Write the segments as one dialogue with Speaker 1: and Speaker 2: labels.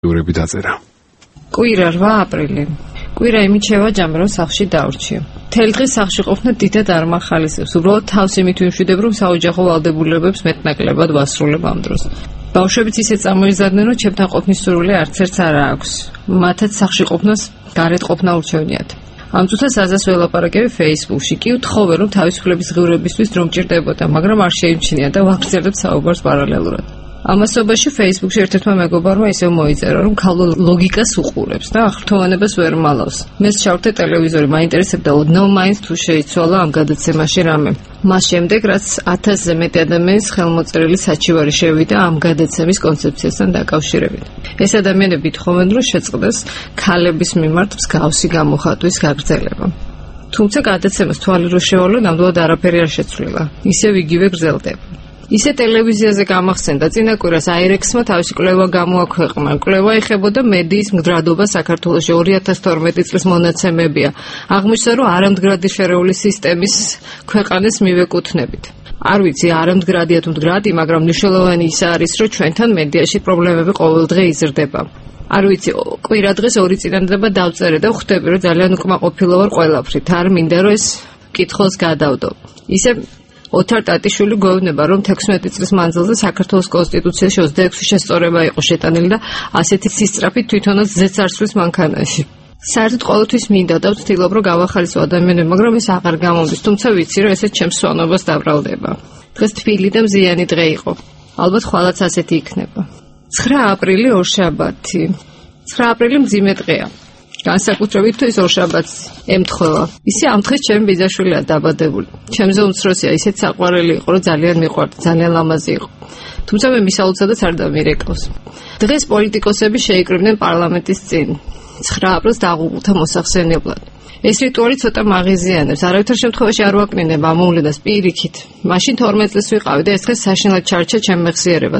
Speaker 1: ურები დაწერა.
Speaker 2: კვირა 8 აპრილი. კვირა იმით შევაჯამე, რომ სახლში დავრჩიე. მთელი დღე სახლში ყოფნა დიდად არ მახალისებს. უბრალოდ თავს იმით ვიმშვიდებ, რომ საოჯახო ვალდებულებებს მეტნაკლებად ვასრულებ ამ დროს. ბავშვებიც ისე წამოიზარდნენ, რომ ჩემთან ყოფნის სურვილი არც ერთს არ აქვს. მათაც სახლში ყოფნას გარეთ ყოფნა ურჩევნიათ. ამ წუთას აზას ველაპარაკები Facebook-ში. კი ვთხოვე, რომ თავისუფლების ღირებისთვის დრო მჭირდებოდა, მაგრამ არ შეიმჩნია და ვაგრძელებ საუბარს პარალელურად. ამასობაში Facebook-ში ერთ-ერთმა მეგობარმა ისევ მოიწერა, რომ ქალო ლოგიკას უყურებს და აღრთოვანებას ვერ მალავს. მე ჩავრთე ტელევიზორი, მაინტერესებდა ოდნავ მაინც თუ შეიცვალა ამ გადაცემაში რამე. მას შემდეგ, რაც 1000-ზე მეტი ადამიანის ხელმოწერილი საჩივარი შევიდა ამ გადაცემის კონცეფციასთან დაკავშირებით. ეს ადამიანები თხოვენ, რომ შეწყდეს ქალების მიმართ მსგავსი გამოხატვის გაგრძელება. თუმცა გადაცემას თვალი რო შევალო, ნამდვილად არაფერი არ შეცვლილა. ისევ იგივე გრძელდება. ისე ტელევიზიაზე გამახსენდა წინა კვირას აირექსმა თავისი კვლევა გამოაქვეყნა. კვლევა ეხებოდა მედიის მდგრადობა საქართველოში 2012 წლის მონაცემებია. აღმოჩნდა, რომ არამდგრადი შერეული სისტემის ქვეყანას მივეკუთვნებით. არ ვიცი, არამდგრადია თუ მდგრადი, მაგრამ მნიშვნელოვანი ის არის, რომ ჩვენთან მედიაში პრობლემები ყოველდღე იზრდება. არ ვიცი, კვირა დღეს 2 წინადადება დავწერე და ხვდები, რომ ძალიან უკმაყოფილო ვარ ყველაფრით. არ მინდა, რომ ეს კითხოს გადავდო. ისე ოთარ ტატიშვილი გვევნება, რომ 16 წლის მანძილზე საქართველოს კონსტიტუციაში 26 შესწორება იყო შეტანილი და ასეთი სისწრაფით თვითონაც ზეც არსვლის მანქანაში. საერთოდ ყოველთვის მინდა და ვცდილობ, რომ გავახალისო ადამიანები, მაგრამ ეს აღარ გამოდის, თუმცა ვიცი, რომ ესეც ჩემს სვანობას დაბრალდება. დღეს თბილი და მზიანი დღე იყო. ალბათ ხვალაც ასეთი იქნება. 9 აპრილი ორშაბათი. 9 აპრილი მძიმე დღეა. განსაკუთრებით თუ ის ორშაბათს ემთხვევა. ისე ამ დღეს ჩემი ბიძაშვილია დაბადებული. ჩემზე უმცროსია, ისეთ საყვარელი იყო, რომ ძალიან მიყვარდა, ძალიან ლამაზი იყო. თუმცა მე მისაულცადაც არ დამირეკავს. დღეს პოლიტიკოსები შეიკრიბნენ პარლამენტის წინ. 9 აპრილს დაღუპულთა მოსახსენებლად. ეს რიტუალი ცოტა მაღიზიანებს. არავითარ შემთხვევაში არ ვაკნინებ ამ მოვლენას პირიქით. მაშინ 12 წლის ვიყავი და ეს დღე საშინლად ჩარჩა ჩემ მეხსიერებას.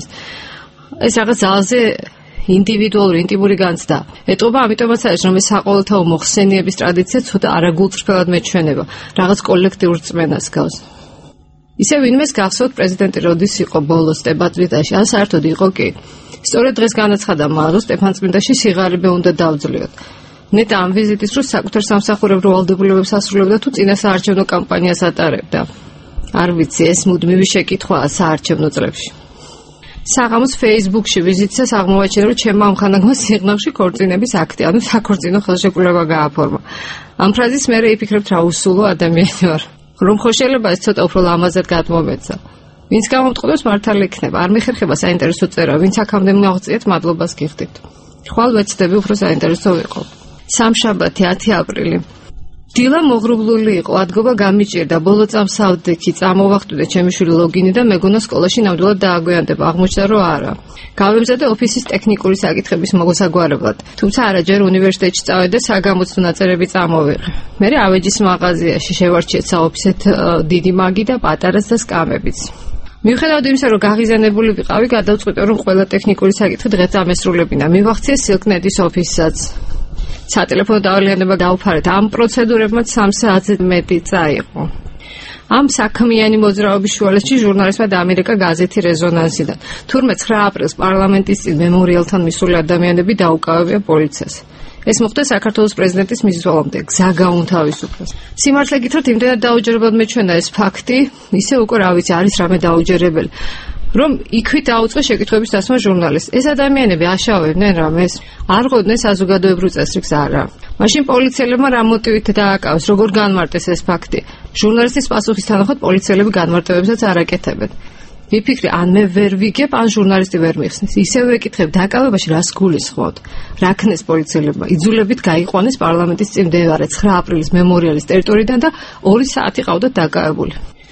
Speaker 2: ეს რაღაც ძალზე ინდივიდუალური ინტიმური განცდა. ეტყობა ამიტომაც არის, რომ ეს საყოველთაო მოხსენიების ტრადიცია ცოტა არაგულწრფელად მეჩვენება, რაღაც კოლექტიურ რწმენას გავს. ისე ვინმეს გახსოვთ პრეზიდენტი როდის იყო ბოლოს სტეფანწმინდაში, ან საერთოდ იყო კი. სწორედ დღეს განაცხადა მან, რომ სტეფანწმინდაში სიღარიბე უნდა დავძლიოთ. ნეტა ამ ვიზიტის დროს საკუთარ სამსახურებრივ ვალდებულებებს ასრულებდა თუ წინა საარჩევნო კამპანიას ატარებდა. არ ვიცი, ეს მუდმივი შეკითხვაა საარჩევნო წრებში. საღამოს Facebook-ში ვიზიტისას აღმოვაჩინა, რომ ჩემმა ამხანაგმა სიღნაღში ქორწინების აქტი, ანუ საქორწინო ხელშეკრულება გააფორმა. ამ ფრაზის მერე იფიქრებთ, რა უსულო ადამიანი ვარ. რომ ხო შეიძლება ეს ცოტა უფრო ლამაზად გადმომეცა. ვინც გამომტყობს მართალი იქნება, არ მეხერხება საინტერესო წერა, ვინც აქამდე მაღწიეთ, მადლობას გიხდით. ხვალ ვეცდები უფრო საინტერესო ვიყო. სამშაბათი 10 აპრილი. დილა მოღრუბლული იყო, ადგობა გამიჭირდა, ბოლო წამს ავდექი, წამოვახტვიდე ჩემი შვილი ლოგინი და მეგონა სკოლაში ნამდვილად დააგვიანდება, აღმოჩნდა, რომ არა. გავემზადე ოფისის ტექნიკური საკითხების მოსაგვარებლად, თუმცა არაჯერ უნივერსიტეტში წავედი და საგამოცდო ნაწერები წამოვიღე. მე ავეჯის მაღაზიაში შევარჩიეთ საოფისეთ დიდი მაგი და პატარას და სკამებიც. მიუხედავად იმისა, რომ გაღიზიანებული ვიყავი, გადავწყვიტე, რომ ყველა ტექნიკური საკითხი დღეს ამესრულებინა. მივახციე სილკნედის ოფისსაც. სატელეფონო დავალიანება დავფარეთ. ამ პროცედურებმა 3 საათზე მეტი წაიღო. ამ საქმიანი მოძრაობის შუალედში ჟურნალისტმა დაამერიკა გაზეთი რეზონანსიდან. თურმე 9 აპრილს პარლამენტის წინ მემორიალთან მისული ადამიანები დაუკავებია პოლიციას. ეს მოხდა საქართველოს პრეზიდენტის მისვლამდე, გზა გაუნთავისუფლეს. სიმართლე გითხრათ, იმდენად დაუჯერებლად მეჩვენა ეს ფაქტი, ისე უკვე რა ვიცი, არის რამე დაუჯერებელი. რომ იქვით დაუწყე შეკითხვების დასმა ჟურნალისტს. ეს ადამიანები აშავებდნენ რამეს, არ ყოფდნენ საზოგადოებრივ წესრიგს არა. მაშინ პოლიციელებმა რა მოტივით დააკავეს, როგორ განმარტეს ეს ფაქტი. ჟურნალისტის პასუხის თანახმად პოლიციელები განმარტებებსაც არ აკეთებენ. ვიფიქრე, ან მე ვერ ვიგებ, ან ჟურნალისტი ვერ მიხსნის. ისევ ვეკითხებ, დაკავებაში რას გულისხმობთ? რა ქნეს პოლიციელებმა? იძულებით გაიყვანეს პარლამენტის წინ მდებარე 9 აპრილის მემორიალის ტერიტორიიდან და 2 საათი ყავდათ დაკავებული.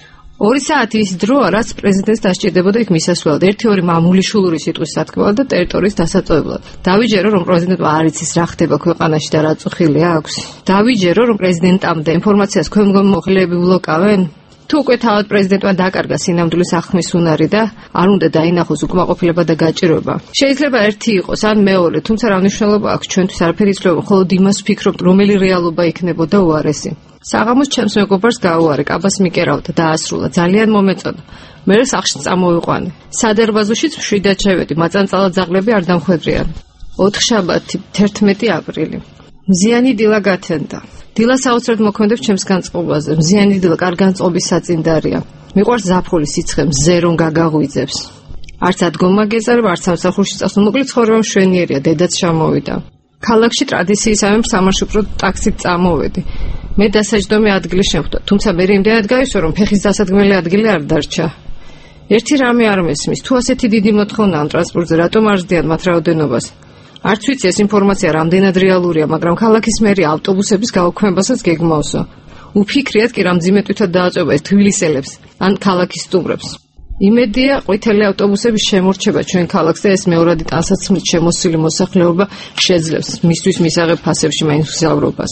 Speaker 2: 2 საათი ის დროა, რაც პრეზიდენტს დასჭირდებოდა იქ მისასვლელად. 1-2 მამული შულური სიტყვის სათქმელად და ტერიტორიის დასაწევებლად. დავიჯერო, რომ პრეზიდენტმა არ იცის რა ხდება ქვეყანაში და რა წუხილი აქვს. დავიჯერო, რომ პრეზიდენტამდე ინფორმაციას ქვემდგომი მოხელეები ვლოკავენ. თუ უკვე თავად პრეზიდენტმა დაკარგა სინამდვილის ახმის უნარი და არ უნდა დაინახოს უკმაყოფილება და გაჭირვება. შეიძლება ერთი იყოს, ან მეორე, თუმცა რა მნიშვნელობა აქვს ჩვენთვის არაფერი იცვლება, მხოლოდ იმას ვფიქრობთ, რომელი რეალობა იქნებოდა უარესი. საღამოს ჩემს მეგობარს გაუარე, კაბას მიკერავდა, დაასრულა, ძალიან მომეწონა. მე სახლში წამოვიყვანე. სადერბაზოშიც მშვიდად შევედი, მაწანწალად ძაღლები არ დამხვედრიან. ოთხშაბათი 11 აპრილი. მზიანი დილა გათენდა. დილა საოცრად მოქმედებს ჩემს განწყობაზე. მზიანი დილა კარგ განწყობის საწინდარია. მიყვარს ზაფხული სიცხე მზე რომ გაგაღვიძებს. არც ადგომა გეზარება, არც სამსახურში წასვლა, მოკლედ ცხოვრება მშვენიერია, დედაც ჩამოვიდა. ქალაქში ტრადიციისამებრ სამარშრუტო ტაქსით წამოვედი. მე დასაჯდომი ადგილი შემხვდა, თუმცა მე იმდენად გავისვა, რომ ფეხის დასადგმელი ადგილი არ დარჩა. ერთი რამე არ მესმის, თუ ასეთი დიდი მოთხოვნა ამ ტრანსპორტზე, რატომ არ ზრდიან მათ რაოდენობას? არც ვიცი ეს ინფორმაცია რამდენად რეალურია, მაგრამ ქალაქის მერი ავტობუსების გაუქმებასაც გეგმავსო. უფიქრიათ კი რამ ძიმე თვითად დააწვევა ეს თბილისელებს ან ქალაქის სტუმრებს. იმედია ყვითელი ავტობუსების შემორჩება ჩვენ ქალაქს და ეს მეორადი ტანსაცმლით შემოსილი მოსახლეობა შეძლებს მისთვის მისაღებ ფასებში მაინსუსიალრობას.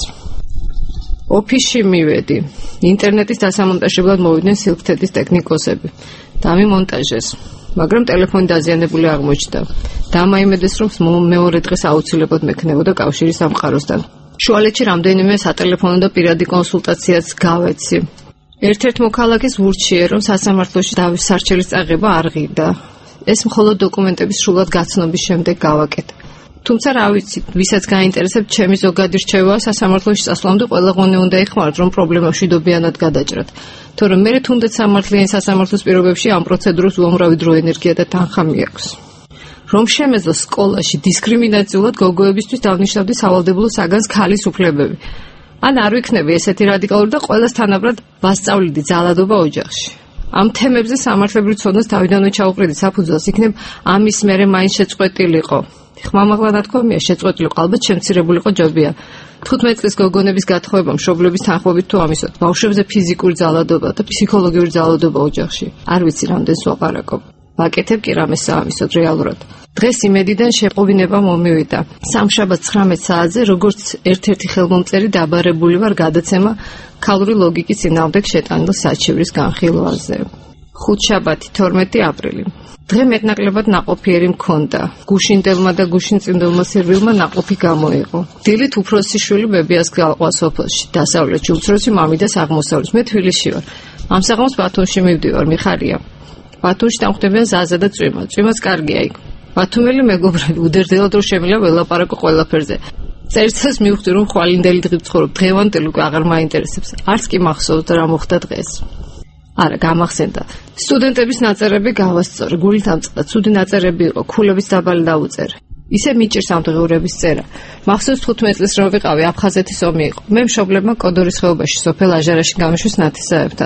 Speaker 2: ოფისში მივედი. ინტერნეტის დასამონტაჟებლად მოვიდნენ სილქთედის ტექნიკოსები. დამიმონტაჟეს, მაგრამ ტელეფონი დაზიანებული აღმოჩნდა. დამაიმედეს, რომ მეორე დღეს აუცილებლად მექნებოდა კავშირი სამყაროსთან. შუალედში რამდენიმე სატელეფონო და პირადი კონსულტაციაც გავეცი. ერთ-ერთ მოქალაქეს ვურჩიე, რომ სასამართლოში დავის სარჩელის წაღება არ ღირდა. ეს მხოლოდ დოკუმენტების სრულად გაცნობის შემდეგ გავაკეთე. თუმცა რა ვიცი, ვისაც გაინტერესებს ჩემი ზოგადი რჩევა სასამართლოში წასვლამდე ყველა ღონე უნდა ეხმაროთ, რომ პრობლემა მშვიდობიანად გადაჭრათ. თორემ მე თუნდაც სამართლიანი სასამართლოს პირობებში ამ პროცედურას უამრავი დრო, ენერგია და თანხა მიაქვს. რომ შემეძლო სკოლაში დისკრიმინაციულად გოგოებისთვის დავნიშნავდი სავალდებულო საგანს ქალის უფლებები. ან არ ვიქნები ესეთი რადიკალური და ყველას თანაბრად ვასწავლიდი ძალადობა ოჯახში. ამ თემებზე სამართლებრივ ცოდნას თავიდანვე ჩაუყრიდი საფუძველს, იქნებ ამის მერე მაინც შეწყვეტილიყო. ხმამაღლა ნათქვამია, შეწყვეტილიყო, ალბათ შემცირებულიყო ჯობია. 15 წლის გოგონების გათხოვება მშობლების თანხმობით თუ ამისოთ, ბავშვებზე ფიზიკური ძალადობა და ფსიქოლოგიური ძალადობა ოჯახში. არ ვიცი რამდენს ვაპარაკობ. ვაკეთებ კი რამეს ამისოთ რეალურად. დღეს იმედიდან შეყოვინება მომივიდა. სამშაბათს 19 საათზე, როგორც ერთ-ერთი ხელმომწერი დაბარებული ვარ გადაცემა ქალური ლოგიკის წინააღმდეგ შეტანილ საჩივრის განხილვაზე. ხუთშაბათი 12 აპრილი. დღე მეტნაკლებად ნაყოფიერი მქონდა. გუშინდელმა და გუშინწინდელმა სერვილმა ნაყოფი გამოიღო. დილით უფროსი შვილი ბებიას გავყვა სოფელში, დასავლეთში, უცროსი მამიდას აღმოსავლეთში. მე თბილისში ვარ. ამ საღამოს ბათუმში მივდივარ, მიხარია. ბათუმში დამხვდებიან ზაზა და წვიმა. წვიმაც კარგია იქ. ბათუმელი მეგობრები, უდერდელად რომ შემილა ველაპარაკო ყველაფერზე. წერცას მივხვდი, რომ ხვალინდელი დღით ვცხოვრობ, დღევანდელი უკვე აღარ მაინტერესებს. არც კი მახსოვს რა მოხდა დღეს. არა, გამახსენდა. სტუდენტების ნაწერები გავასწორე, გულით ამწყდა, ცუდი ნაწერები იყო, ქულების დაბალი დაუწერე. ისე მიჭირს ამ დღეურების წერა. მახსოვს 15 წლის რომ ვიყავი, აფხაზეთის ომი იყო. მე მშობლებმა კოდორის ხეობაში, სოფელ აჟარაში გამიშვეს ნათესაებთან.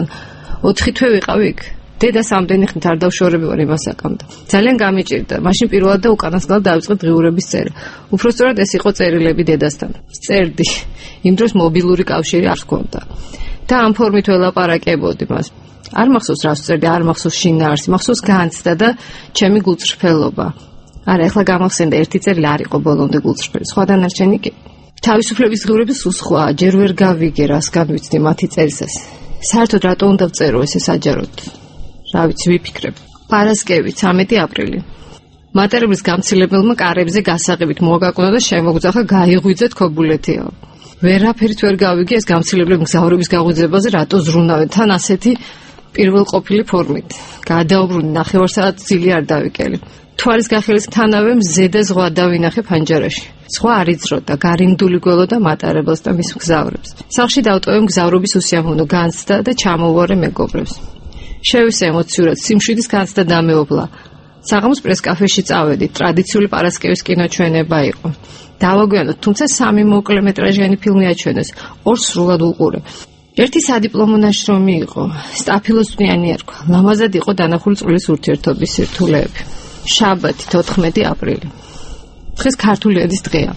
Speaker 2: 4 თვე ვიყავი იქ. დედას ამდენი ხნით არ დავშორები ვარ იმას აკამდა. ძალიან გამიჭირდა. მაშინ პირველად და უკანასკნელად დავიწყე დღეურების წერა. უпростоრად ეს იყო წერილები დედასთან. წერდი. იმ დროს მობილური კავშირი არ ჰქონდა. და ამ ფორმით ველაპარაკებოდი მას. არ მახსოვს რას წერდი, არ მახსოვს შინაარსი, მახსოვს განცდა და ჩემი გულწრფელობა. არა, ეხლა გამახსენდა ერთი წერილი არ იყო ბოლომდე გულწრფელი, სხვა დანარჩენი კი. თავისუფლების დღეურები სულ სხვაა, ჯერ ვერ გავიგე რას განვიცდი მათი წერისას. საერთოდ რატო უნდა ვწერო ესე საჯაროდ? რა ვიცი, ვიფიქრებ. პარასკევი 13 აპრილი. მატარებლის გამცილებელმა კარებზე გასაღებით მოგაკუნა და შემოგძახა გაიღვიძეთ ქობულეთია. ვერაფერით ვერ გავიგე ეს გამცილებლები მგზავრების გაღვიძებაზე რატო ზრუნავენ თან ასეთი პირველყოფილი ფორმით. გადაუბრუნდი ნახევარსაათი ძილი არ დავიკელი. თვალის გახილისთანავე მზე და ზღვა დავინახე ფანჯარაში. ზღვა არ იძროდა, გარიმდული გველოდა მატარებელს და მის მგზავრებს. სახლში დავტოვე მგზავრობის უსიამოვნო განცდა და ჩამოვარე მეგობრებს. შევისე ემოციურად, სიმშვიდის განცდა დამეობლა. საღამოს პრესკაფეში წავედი, ტრადიციული პარასკევის კინოჩვენება იყო. დავაგვიანოთ, თუმცა 3 მოკლე მეტრაჟიანი ფილმი აჩვენეს, 2 სრულად უყურე. ერთი სადიპლომო ნაშრომი იყო, სტაფილოსწვიანი ერქვა. ლამაზად იყო დანახული წყლის ურთიერთობის სირთულეები. შაბათი 14 აპრილი. დღეს ქართული ენის დღეა.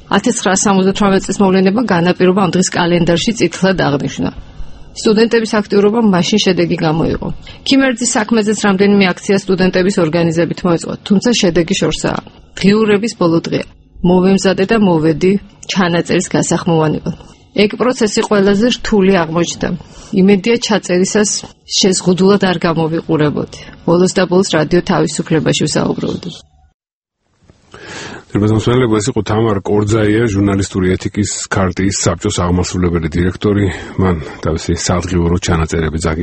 Speaker 2: 1978 წლის მოვლენება განაპირობა ამ დღის კალენდარში წითლად აღნიშნა. სტუდენტების აქტიურობამ მაშინ შედეგი გამოიღო. ქიმერძის საქმეზეც რამდენიმე აქცია სტუდენტების ორგანიზებით მოეწყო, თუმცა შედეგი შორსაა. დღიურების ბოლო დღეა. მოვემზადე და მოვედი ჩანაწერის გასახმოვანებად. ეგ პროცესი ყველაზე რთული აღმოჩნდა. იმედია ჩაწერისას შეზღუდულად არ გამოვიყურებოდი. ბოლოს და ბოლოს რადიო თავისუფლებაში ვსაუბრობდი.
Speaker 1: თერმოსმენელები ეს იყო თამარ კორძაია, ჟურნალისტური ეთიკის ქარტიის საბჭოს აღმასრულებელი დირექტორი. მან თავისი სადღიურო ჩანაწერები